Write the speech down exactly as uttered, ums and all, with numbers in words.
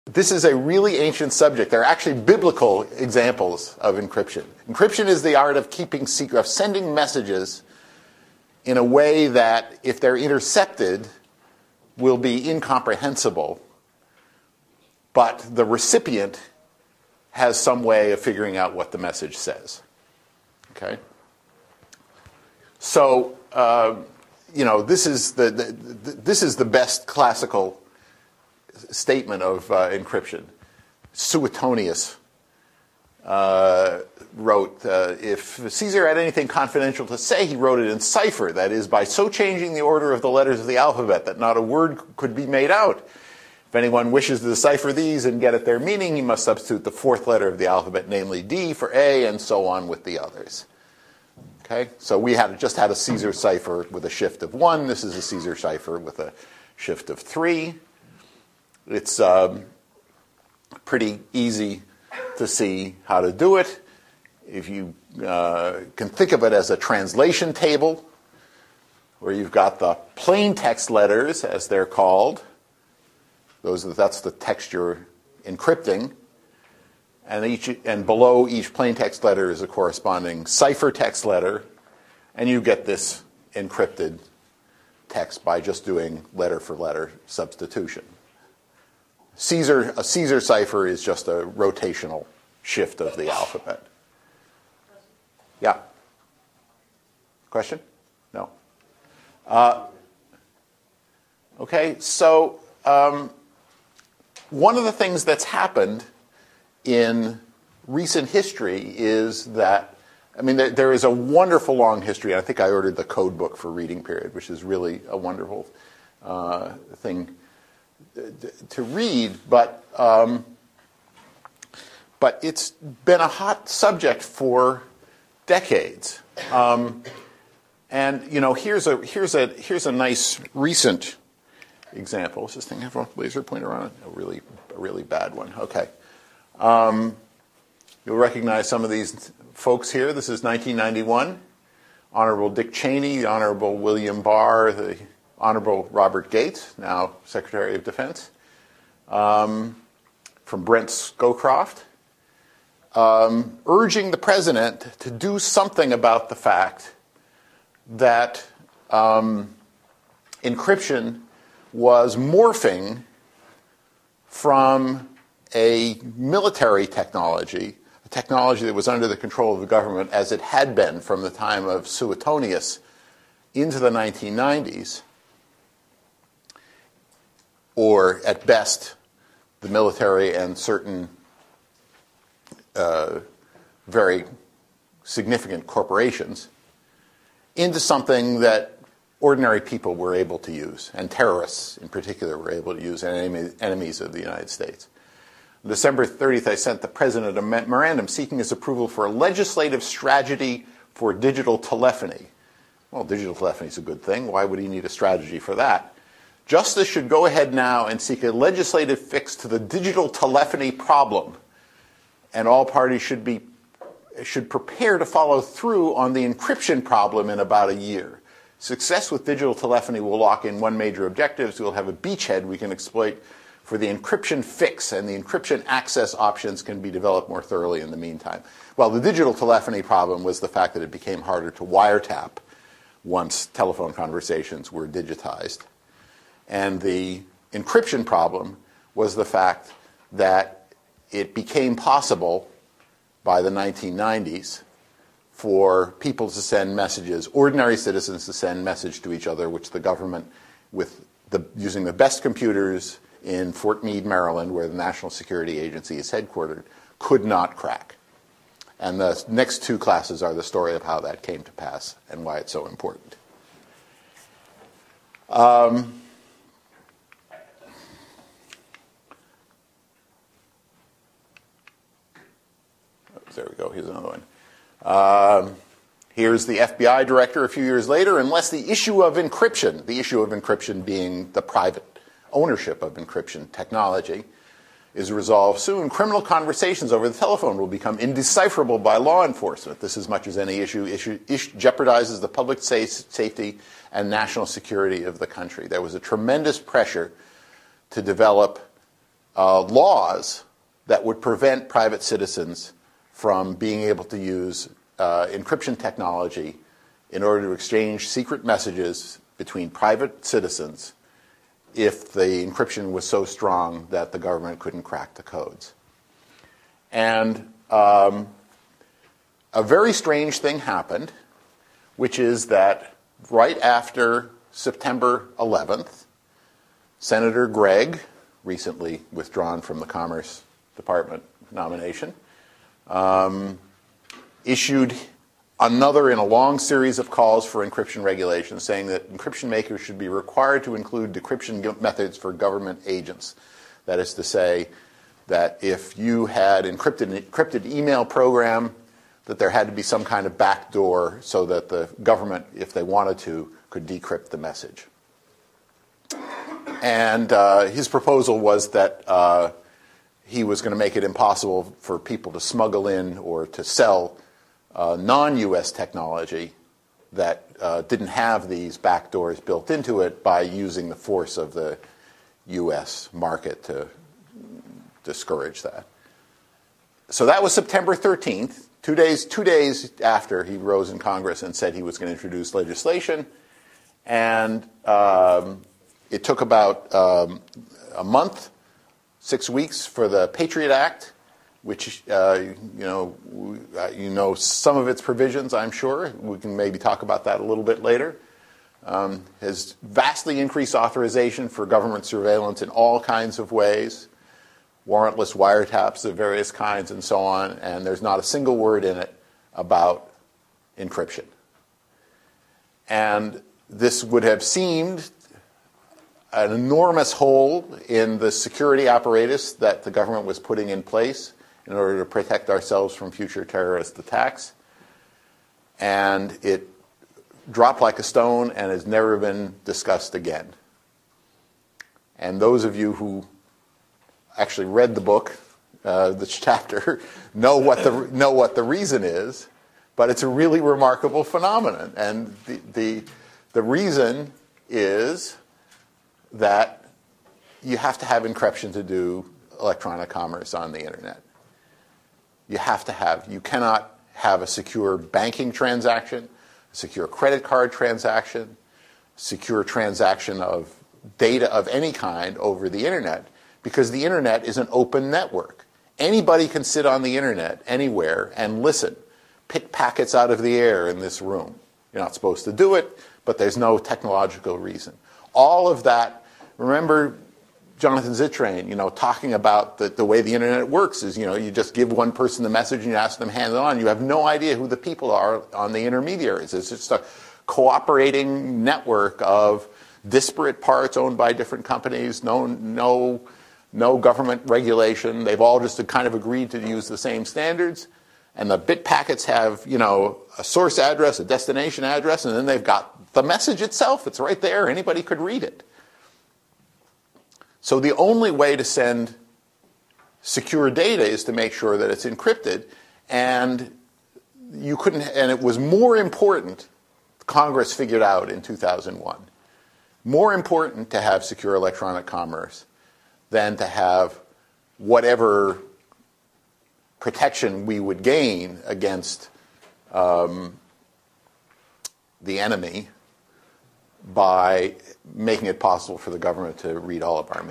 This is a really ancient subject. There are actually biblical examples of encryption. Encryption is the art of keeping secret, of sending messages in a way that, if they're intercepted, will be incomprehensible, but the recipient has some way of figuring out what the message says. Okay? So, uh, you know, this is the, the, the this is the best classical statement of uh, encryption. Suetonius uh, wrote, uh, if Caesar had anything confidential to say, he wrote it in cipher, that is, by so changing the order of the letters of the alphabet that not a word could be made out. If anyone wishes to decipher these and get at their meaning, he must substitute the fourth letter of the alphabet, namely D, for A, and so on with the others. Okay? So we had just had a Caesar cipher with a shift of one. This is a Caesar cipher with a shift of three. It's um, pretty easy to see how to do it. If you uh, can think of it as a translation table, where you've got the plain text letters, as they're called. Those are, that's the text you're encrypting. And, each, and below each plain text letter is a corresponding cipher text letter. And you get this encrypted text by just doing letter for letter substitution. Caesar, a Caesar cipher is just a rotational shift of the alphabet. Yeah? Question? No. Uh, okay, so um, one of the things that's happened in recent history is that, I mean, there, there is a wonderful long history. I think I ordered the code book for reading period, which is really a wonderful uh, thing to read, but um, but it's been a hot subject for decades. Um, and you know, here's a here's a here's a nice recent example. Does this thing have a laser pointer on it? A really a really bad one. Okay. Um, you'll recognize some of these folks here. This is nineteen ninety-one. Honorable Dick Cheney, the Honorable William Barr, the Honorable Robert Gates, now Secretary of Defense, um, from Brent Scowcroft, um, urging the president to do something about the fact that um, encryption was morphing from a military technology, a technology that was under the control of the government as it had been from the time of Suetonius into the nineteen nineties, or at best, the military and certain uh, very significant corporations, into something that ordinary people were able to use, and terrorists in particular were able to use, and enemy, enemies of the United States. On December thirtieth, I sent the president a memorandum seeking his approval for a legislative strategy for digital telephony. Well, digital telephony is a good thing. Why would he need a strategy for that? Justice should go ahead now and seek a legislative fix to the digital telephony problem, and all parties should be should prepare to follow through on the encryption problem in about a year. Success with digital telephony will lock in one major objective. So we'll have a beachhead we can exploit for the encryption fix, and the encryption access options can be developed more thoroughly in the meantime. Well, the digital telephony problem was the fact that it became harder to wiretap once telephone conversations were digitized. And the encryption problem was the fact that it became possible by the nineteen nineties for people to send messages, ordinary citizens to send message to each other, which the government, with the, using the best computers in Fort Meade, Maryland, where the National Security Agency is headquartered, could not crack. And the next two classes are the story of how that came to pass and why it's so important. Um, There we go. Here's another one. Um, here's the F B I director a few years later. Unless the issue of encryption, the issue of encryption being the private ownership of encryption technology, is resolved soon, criminal conversations over the telephone will become indecipherable by law enforcement. This, as much as any issue, issue, issue jeopardizes the public safe, safety and national security of the country. There was a tremendous pressure to develop uh, laws that would prevent private citizens from being able to use uh, encryption technology in order to exchange secret messages between private citizens if the encryption was so strong that the government couldn't crack the codes. And um, a very strange thing happened, which is that right after September eleventh, Senator Gregg, recently withdrawn from the Commerce Department nomination, um, issued another in a long series of calls for encryption regulations, saying that encryption makers should be required to include decryption methods for government agents. That is to say, that if you had encrypted an encrypted email program, that there had to be some kind of backdoor so that the government, if they wanted to, could decrypt the message. And uh, his proposal was that uh, he was going to make it impossible for people to smuggle in or to sell uh, non-U S technology that uh, didn't have these backdoors built into it by using the force of the U S market to discourage that. So that was September thirteenth, two days, two days after he rose in Congress and said he was going to introduce legislation. And um, it took about um, a month, six weeks for the Patriot Act, which, uh, you know, you know some of its provisions, I'm sure. We can maybe talk about that a little bit later. Um, has vastly increased authorization for government surveillance in all kinds of ways, warrantless wiretaps of various kinds and so on, and there's not a single word in it about encryption. And this would have seemed an enormous hole in the security apparatus that the government was putting in place in order to protect ourselves from future terrorist attacks. And it dropped like a stone and has never been discussed again. And those of you who actually read the book, uh, this chapter, know what the know what the reason is, but it's a really remarkable phenomenon. And the the, the reason is that you have to have encryption to do electronic commerce on the internet. You have to have, you cannot have a secure banking transaction, a secure credit card transaction, secure transaction of data of any kind over the internet, because the internet is an open network. Anybody can sit on the internet anywhere and listen, pick packets out of the air in this room. You're not supposed to do it, but there's no technological reason. All of that, remember Jonathan Zittrain, you know, talking about the, the way the internet works is, you know, you just give one person the message and you ask them to hand it on. You have no idea who the people are on the intermediaries. It's just a cooperating network of disparate parts owned by different companies, no, no, no government regulation. They've all just kind of agreed to use the same standards. And the bit packets have, you know, a source address, a destination address, and then they've got the message itself. It's right there. Anybody could read it. So the only way to send secure data is to make sure that it's encrypted. And you couldn't, and it was more important, Congress figured out in two thousand one, more important to have secure electronic commerce than to have whatever protection we would gain against um, the enemy by making it possible for the government to read all of our